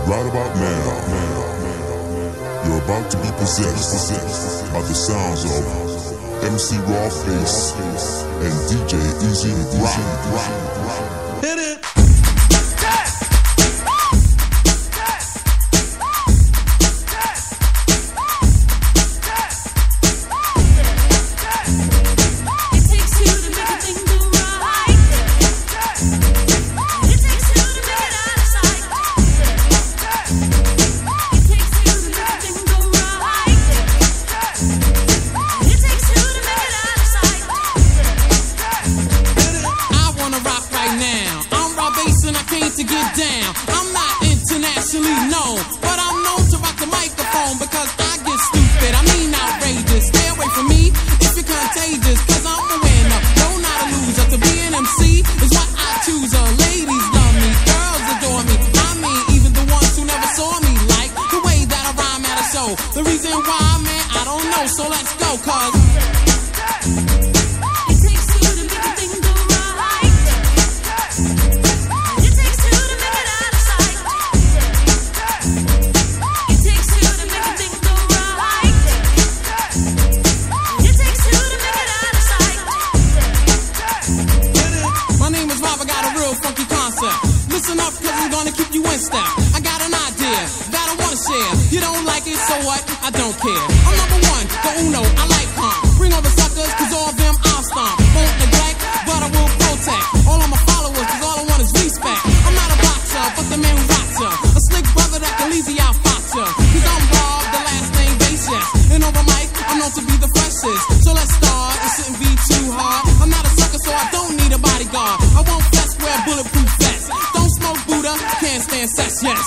Right about now, you're about to be possessed by the sounds of MC Rawface and DJ Easy Rock. Hit it! To get down, I'm not internationally known, but I'm known to rock the microphone because I get stupid, I mean outrageous. Stay away from me if you're contagious, cause I'm a winner, no not a loser. To be an MC is what I choose. Ladies love me, girls adore me, I mean even the ones who never saw me like the way that I rhyme at a show. The reason why, man, I don't know, so let's go, cause listen up, cause I'm gonna keep you in step. I got an idea that I wanna share. You don't like it, so what? I don't care. I'm number one, the uno, I like calm. Bring all the suckers, cause all of them I'll stomp. Won't neglect, but I will protect all of my followers, cause all I want is respect. I'm not a boxer, but the man who rocks ya. A slick brother that can easy outfox ya. Cause I'm Rob, the last name Basis. And over mic, I'm known to be the freshest. So let's start, it shouldn't be too hard. I'm not a sucker, so I don't need a bodyguard. I won't flex, wear bulletproof vests. Don't smoke Buddha, can't stand sex, yes.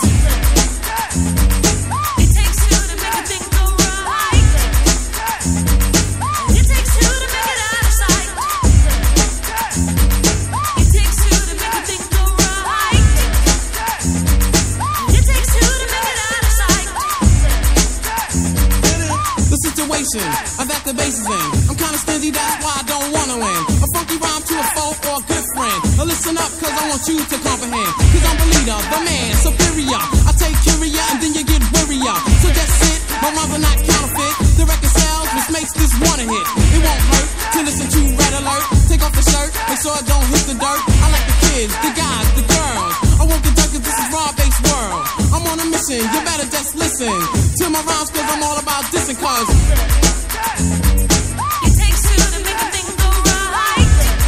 It takes two to make a thing go right. It takes two to make it out of sight. It takes two to make a thing go right. It takes two to make it out of sight. The situation that the bass is in, I'm kinda stingy, that's why I don't wanna win. A funky rhyme to a folk or a good friend. Now listen up, cause I want you to comprehend. Cause I'm the leader, the man, superior. I take curia and then you get wearier. So just sit, my rhymes are not counterfeit. The record sells, which makes this one a hit. It won't hurt to listen to Red Alert. Take off the shirt, make sure it don't hit the dirt. I like the kids, the guys, the girls. I won't get cause this is raw-based world. I'm on a mission, you better just listen to my rhymes, cause I'm all about dissing, cause it takes two to make a thing go right.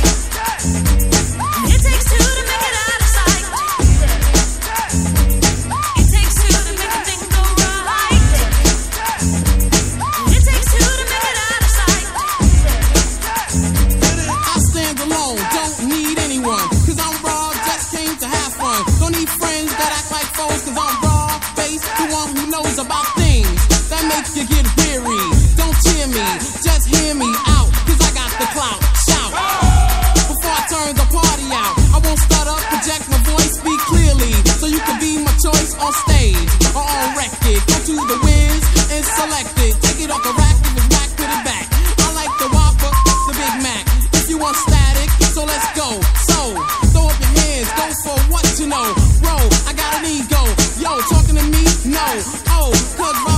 It takes two to make it out of sight. It takes two to make a thing go right. It takes two to make it out of sight. I stand alone, don't need anyone, cause I'm raw, just came to have fun. Don't need friends that act like foes, cause I'm raw, based, the one who knows about things that make you get weary. Don't cheer me, just hear me out, cause I got the clout, shout. Before I turn the party out, I won't stutter, project my voice, speak clearly, so you can be my choice on stage or on record. Go to the Wiz and select it, take it off the rack, if it's whack, put it back. I like the Whopper, the Big Mac. If you want static, so let's go. So, throw up your hands, go for what you know. Bro, I got an ego, yo, talking to me? No, oh, cause